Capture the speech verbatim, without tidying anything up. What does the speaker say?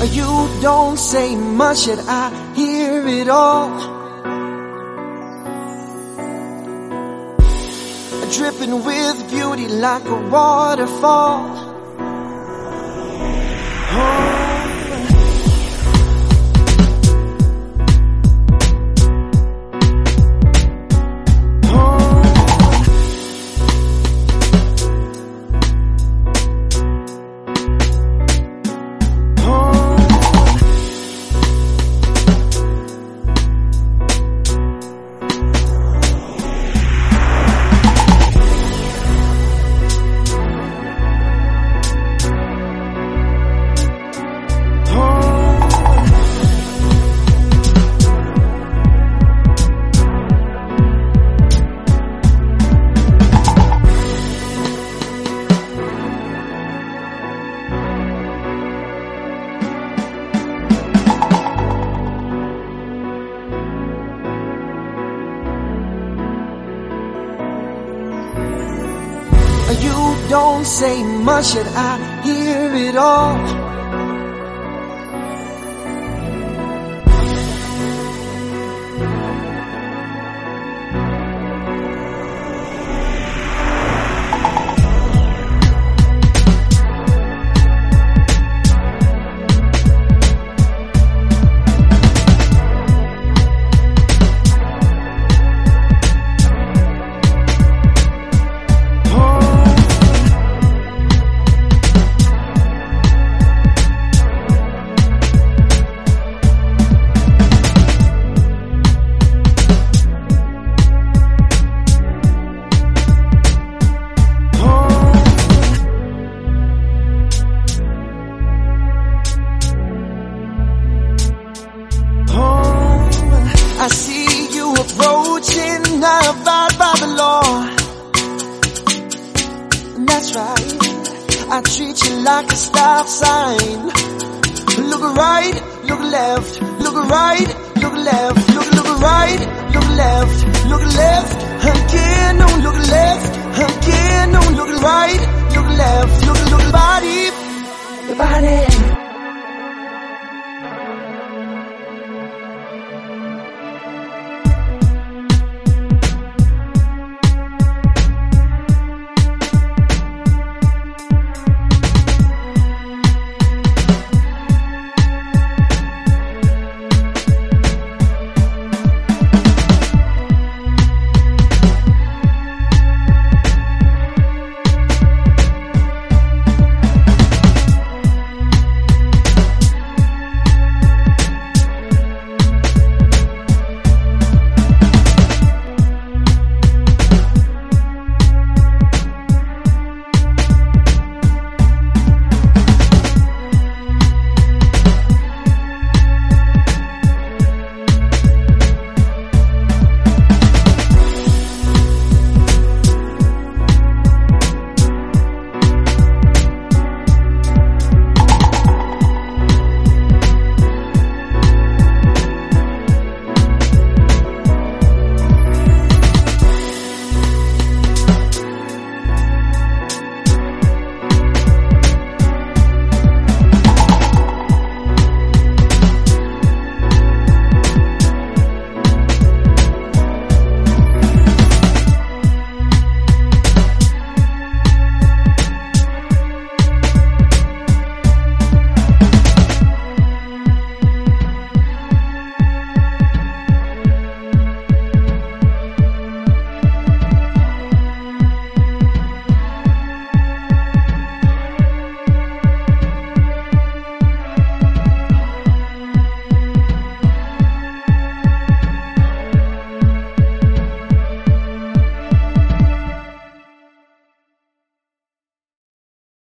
You don't say much yet I hear it all, dripping with beauty like a waterfall. Oh. You don't say much yet I hear it all, I see you approaching, I abide by the law. That's right, I treat you like a stop sign. Look right, look left, look right, look left, look look right, look left, look left, again, no look left, again, no look right, look left, look look body.